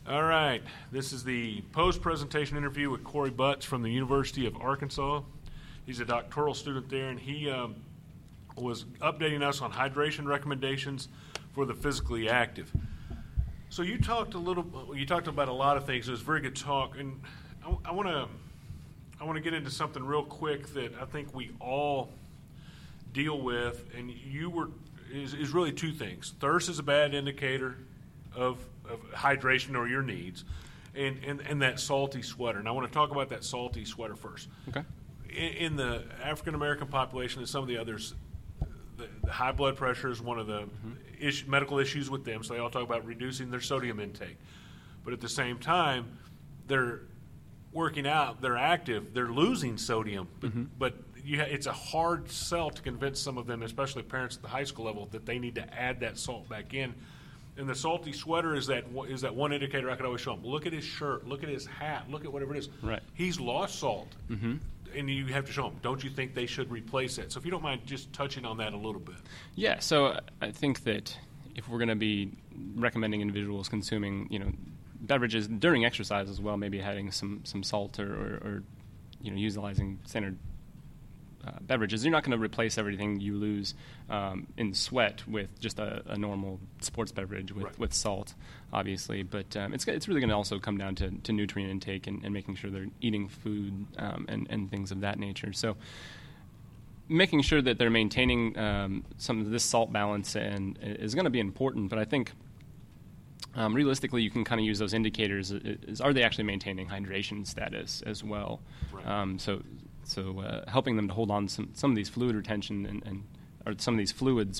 All right. This is the post-presentation interview with Corey Butts from the University of Arkansas. He's a doctoral student there, and he was updating us on hydration recommendations for the physically active. So you talked about a lot of things. It was very good talk, and I want to get into something real quick that I think we all deal with, and is really two things. Thirst is a bad indicator of hydration or your needs, and that salty sweater. And I want to talk about that salty sweater first. Okay. In the African American population and some of the others, the high blood pressure is one of the medical issues with them. So they all talk about reducing their sodium intake, but at the same time, they're working out, they're active, they're losing sodium, but it's a hard sell to convince some of them, especially parents at the high school level, that they need to add that salt back in. And the salty sweater is that one indicator I could always show them. Look at his shirt, look at his hat, look at whatever it is. Right. He's lost salt, and you have to show them. Don't you think they should replace it? So if you don't mind just touching on that a little bit. Yeah. So I think that if we're going to be recommending individuals consuming, beverages during exercise as well, maybe having some salt or utilizing standard beverages, you're not going to replace everything you lose in sweat with just a normal sports beverage with salt, obviously. But it's really going to also come down to nutrient intake and making sure they're eating food and things of that nature. So making sure that they're maintaining some of this salt balance and is going to be important. But I think realistically, you can kind of use those indicators. Are they actually maintaining hydration status as well? Right. So helping them to hold on some of these fluid retention or some of these fluids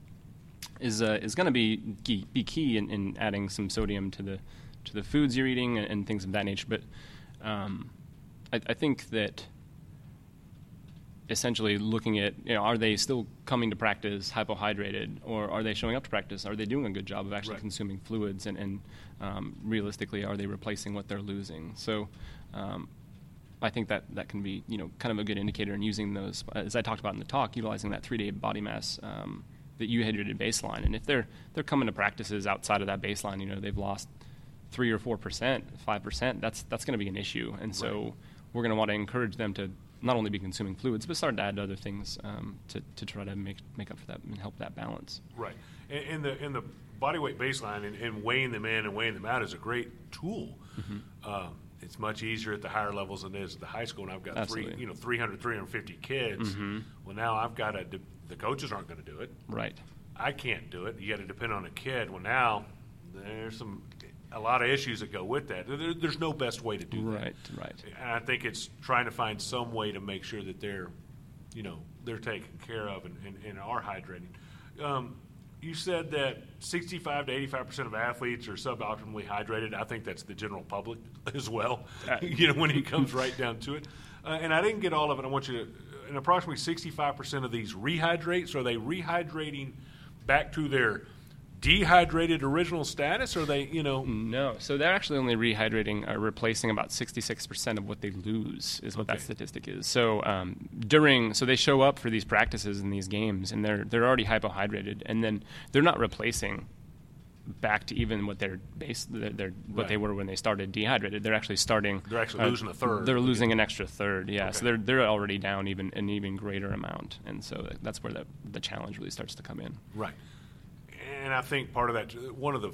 is going to be key in adding some sodium to the foods you're eating and things of that nature. But I think that essentially looking at, are they still coming to practice hypohydrated, or are they showing up to practice? Are they doing a good job of actually consuming fluids, and realistically, are they replacing what they're losing? So I think that can be, kind of a good indicator in using those, as I talked about in the talk, utilizing that 3-day body mass that you hydrated baseline. And if they're coming to practices outside of that baseline, they've lost 3 or 4%, 5%, that's going to be an issue. And so we're going to want to encourage them to not only be consuming fluids, but start to add other things to try to make up for that and help that balance. Right. And the body weight baseline and weighing them in and weighing them out is a great tool. It's much easier at the higher levels than it is at the high school. And I've got 300, 350 kids. Well, now I've got the coaches aren't going to do it. Right. I can't do it. You got to depend on a kid. Well, now there's a lot of issues that go with that. There's no best way to do that. Right. And I think it's trying to find some way to make sure that they're taken care of and are hydrating. You said that 65 to 85% of athletes are suboptimally hydrated. I think that's the general public as well, when it comes right down to it. And I didn't get all of it. I want you to, and approximately 65% of these rehydrate. So are they rehydrating back to their dehydrated original status, or are they, No. So they're actually only rehydrating or replacing about 66% of what they lose is what that statistic is. So so they show up for these practices and these games, and they're already hypohydrated, and then they're not replacing back to even what they were when they started dehydrated. They're actually starting. They're actually losing a third. They're losing an extra third. Yeah. Okay. So they're already down an even greater amount, and so that's where the challenge really starts to come in. Right. And I think part of that, one of the,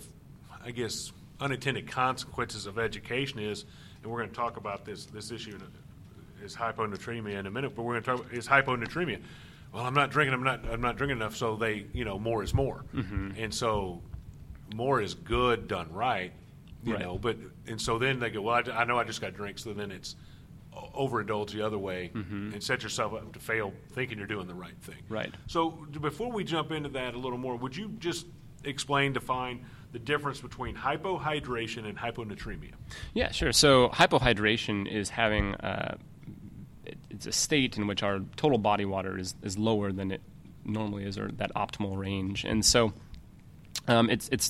unintended consequences of education is, and we're going to talk about this issue is hyponatremia in a minute, but we're going to talk is hyponatremia. Well, I'm not drinking enough, so they, more is more, and so more is good done right, you know. But and so then they go, well, I know I just got to drink, so then it's overindulge the other way and set yourself up to fail thinking you're doing the right thing. Right. So before we jump into that a little more, would you just define the difference between hypohydration and hyponatremia? Yeah, sure. So hypohydration is having it's a state in which our total body water is lower than it normally is, or that optimal range. And so it's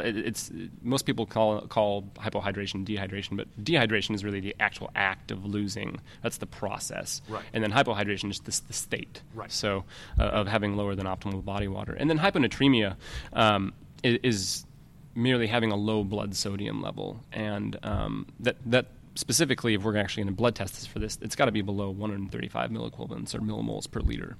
most people call hypohydration dehydration, but dehydration is really the actual act of losing. That's the process. Right. And then hypohydration is the state. Right. So of having lower than optimal body water. And then hyponatremia is merely having a low blood sodium level, and that specifically, if we're actually going to blood test this for this, it's got to be below 135 milliequivalents or millimoles per liter.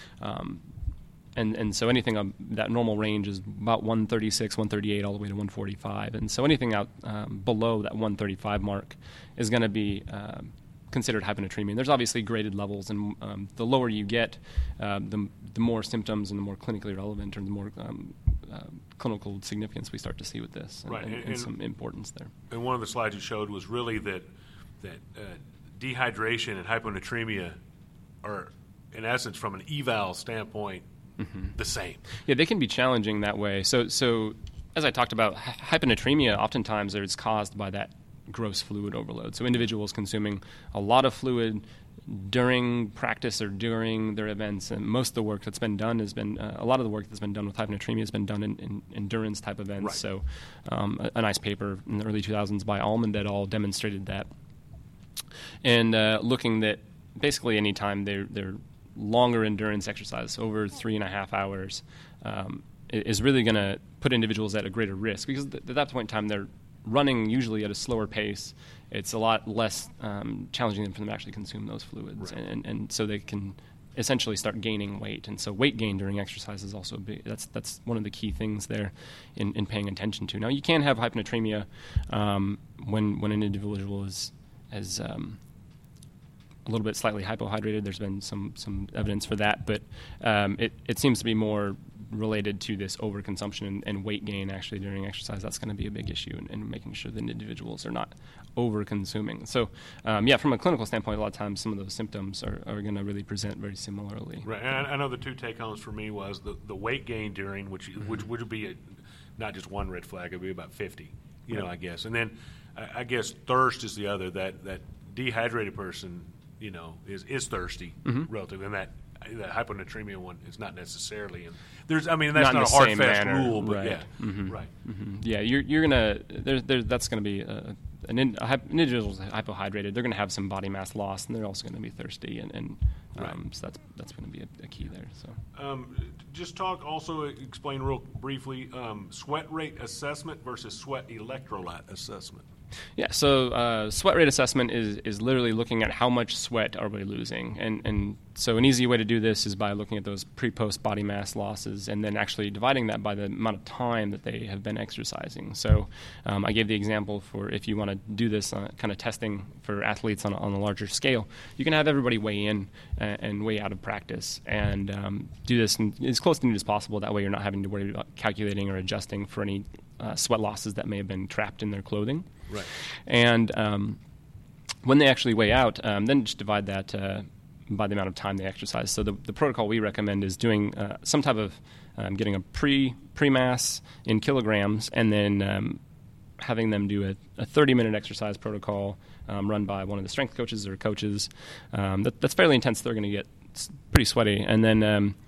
And so anything that normal range is about 136, 138, all the way to 145. And so anything out below that 135 mark is going to be considered hyponatremia. And there's obviously graded levels, and the lower you get, the more symptoms and the more clinically relevant or the more clinical significance we start to see with this, and, right. and some importance there. And one of the slides you showed was really that dehydration and hyponatremia are, in essence, from an eval standpoint, the same. Yeah, they can be challenging that way. So as I talked about, hyponatremia oftentimes is caused by that gross fluid overload. So individuals consuming a lot of fluid during practice or during their events, and most of the work that's been done has been a lot of the work that's been done with hyponatremia has been done in endurance type events. Right. So a nice paper in the early 2000s by Almond et al. Demonstrated that, and looking that basically any time they're longer endurance exercise, over 3.5 hours, is really going to put individuals at a greater risk, because at that point in time they're running usually at a slower pace. It's a lot less challenging for them to actually consume those fluids, right. and so they can essentially start gaining weight. And so weight gain during exercise is also big. That's one of the key things there in paying attention to. Now, you can have hyponatremia when an individual is a little bit slightly hypohydrated. There's been some evidence for that, but it seems to be more related to this overconsumption and weight gain actually during exercise. That's going to be a big issue in making sure that individuals are not over-consuming. So, from a clinical standpoint, a lot of times some of those symptoms are going to really present very similarly. Right, and I know the two take-homes for me was the weight gain during, which would be not just one red flag, it would be about 50, I guess. And then I guess thirst is the other, that dehydrated person, is thirsty relatively, and that hyponatremia one is not necessarily. And that's not a hard fast rule, but right. yeah, right. Mm-hmm. Yeah, you're gonna that's gonna be an individual's hypohydrated. They're gonna have some body mass loss, and they're also gonna be thirsty, and right. So that's gonna be a key there. So just explain real briefly sweat rate assessment versus sweat electrolyte assessment. Yeah, so sweat rate assessment is literally looking at how much sweat are we losing. And so an easy way to do this is by looking at those pre-post body mass losses and then actually dividing that by the amount of time that they have been exercising. So I gave the example for if you want to do this kind of testing for athletes on a larger scale, you can have everybody weigh in and weigh out of practice and do this as close to neat as possible. That way you're not having to worry about calculating or adjusting for any sweat losses that may have been trapped in their clothing. Right. And when they actually weigh out, then just divide that by the amount of time they exercise. So the protocol we recommend is doing some type of getting a pre-mass in kilograms, and then having them do a 30-minute exercise protocol run by one of the strength coaches or coaches. That's fairly intense. They're going to get pretty sweaty. And then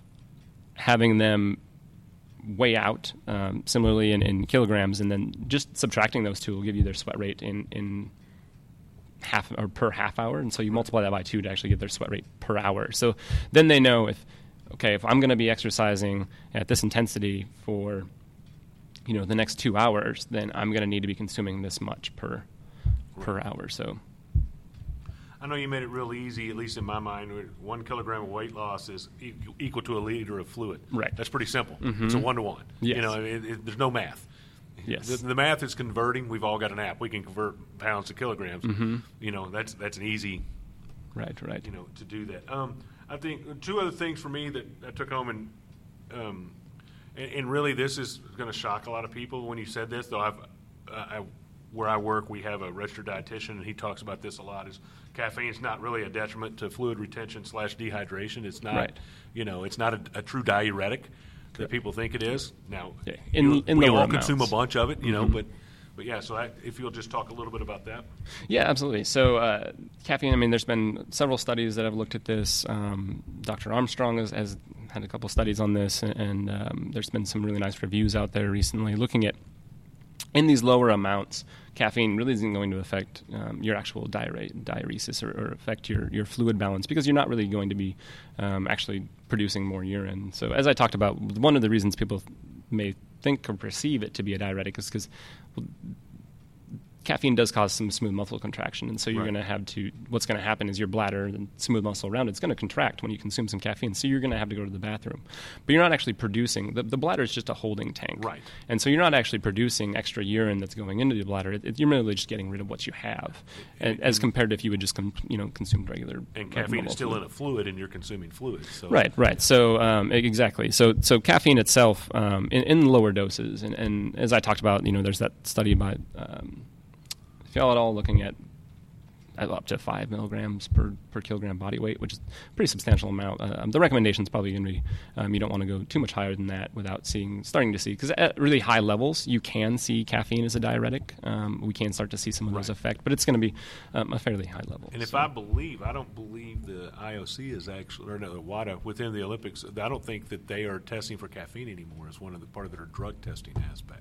having them weigh out similarly in kilograms, and then just subtracting those two will give you their sweat rate in half or per half hour, and so you multiply that by 2 to actually get their sweat rate per hour. So then they know if I'm going to be exercising at this intensity for the next 2 hours, then I'm going to need to be consuming this much per hour. So I know you made it real easy, at least in my mind. 1 kilogram of weight loss is equal to a liter of fluid. Right. That's pretty simple. Mm-hmm. It's a 1-to-1. Yes. There's no math. Yes. The math is converting. We've all got an app. We can convert pounds to kilograms. Mm-hmm. That's an easy. Right. To do that. I think 2 other things for me that I took home, and really this is going to shock a lot of people when you said this. Though where I work, we have a registered dietitian, and he talks about this a lot. Is caffeine is not really a detriment to fluid retention / dehydration. It's not, right. It's not a true diuretic that people think it is. Now, in we all amounts. consume a bunch of it, Mm-hmm. but yeah. So if you'll just talk a little bit about that. Yeah, absolutely. So caffeine. There's been several studies that have looked at this. Dr. Armstrong has had a couple studies on this, and there's been some really nice reviews out there recently looking at. In these lower amounts, caffeine really isn't going to affect your actual diuresis or affect your fluid balance, because you're not really going to be actually producing more urine. So as I talked about, one of the reasons people may think or perceive it to be a diuretic because caffeine does cause some smooth muscle contraction, and so you're Right. going to have to. What's going to happen is your bladder, the smooth muscle around it's going to contract when you consume some caffeine. So you're going to have to go to the bathroom, but you're not actually producing. The bladder is just a holding tank, Right. And so you're not actually producing extra urine that's going into the bladder. You're merely just getting rid of what you have, as compared to if you would just consume regular. And caffeine normal is still fluid. in a fluid, and you're consuming fluid. So Right. So exactly. So caffeine itself in lower doses, and as I talked about, there's that study by Fialadol looking at up to 5 milligrams per kilogram body weight, which is a pretty substantial amount. The recommendation is probably going to be you don't want to go too much higher than that without starting to see, because at really high levels you can see caffeine as a diuretic. We can start to see some of those Right. effects, but it's going to be a fairly high level. And if So- I don't believe the IOC is actually, or no, WADA within the Olympics. I don't think that they are testing for caffeine anymore as part of their drug testing aspect.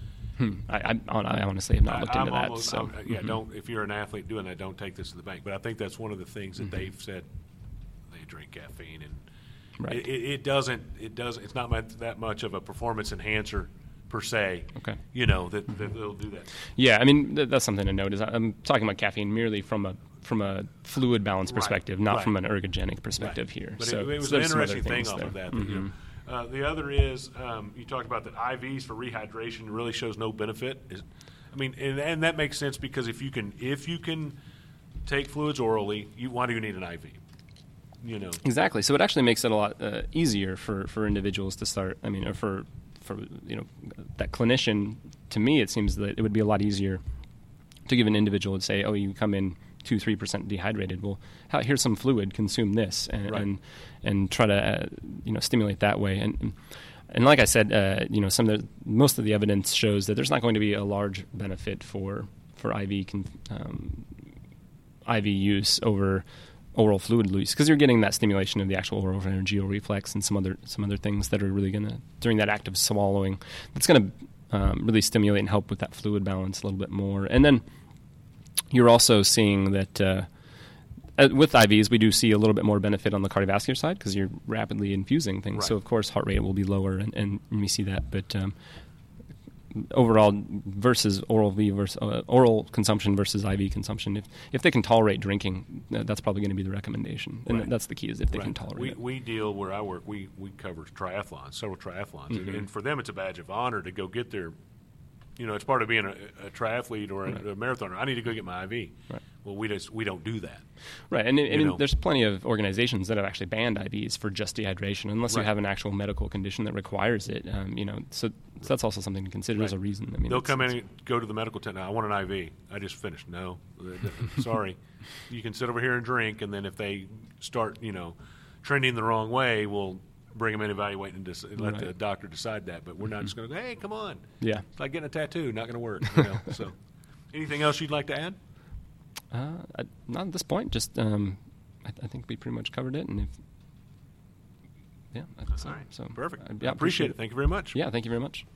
I honestly have not looked into that. Don't. If you're an athlete doing that, don't take this to the bank. But I think that's one of the things that they've said. They drink caffeine, and Right. it doesn't. It's not that much of a performance enhancer per se. Okay. That they'll do that. Yeah, I mean that's something to note. Is I'm talking about caffeine merely from a fluid balance Right, perspective, not right. from an ergogenic perspective Right. here. But So it was so an there's some other interesting thing things off of there. that. The other is you talked about that IVs for rehydration really shows no benefit. And that makes sense because if you can take fluids orally, why do you need an IV? Exactly. So it actually makes it a lot easier for individuals to start. I mean, or for that clinician. To me, it seems that it would be a lot easier to give an individual and say, "Oh, you come in 2-3% dehydrated. Well, here's some fluid. Consume this, and try to stimulate that way." And like I said, most of the evidence shows that there's not going to be a large benefit for IV use over oral fluid use, because you're getting that stimulation of the actual oropharyngeal reflex and some other things that are really going to, during that act of swallowing, that's going to really stimulate and help with that fluid balance a little bit more. And then you're also seeing that with IVs, we do see a little bit more benefit on the cardiovascular side because you're rapidly infusing things. Right. So, of course, heart rate will be lower, and we see that. But overall, versus oral consumption versus IV consumption, if they can tolerate drinking, that's probably going to be the recommendation. And Right. that's the key, is if they can tolerate it. We deal where I work. We cover triathlons, several triathlons, and for them it's a badge of honor to go get their. It's part of being a triathlete or a marathoner. I need to go get my IV. Right. Well, we don't do that. Right, and there's plenty of organizations that have actually banned IVs for just dehydration, unless you Right. have an actual medical condition that requires it. So that's also something to consider as a reason. I mean, They'll come in and go to the medical tent. Now, I want an IV. I just finished. No, sorry. You can sit over here and drink, and then if they start, trending the wrong way, we'll bring them in, evaluate, and let the doctor decide that. But we're not just going to go, hey, come on. Yeah. It's like getting a tattoo. Not going to work. So, anything else you'd like to add? Not at this point. Just I think we pretty much covered it. And I think so. All right. So Perfect. Yeah, I appreciate it. Thank you very much. Yeah, thank you very much.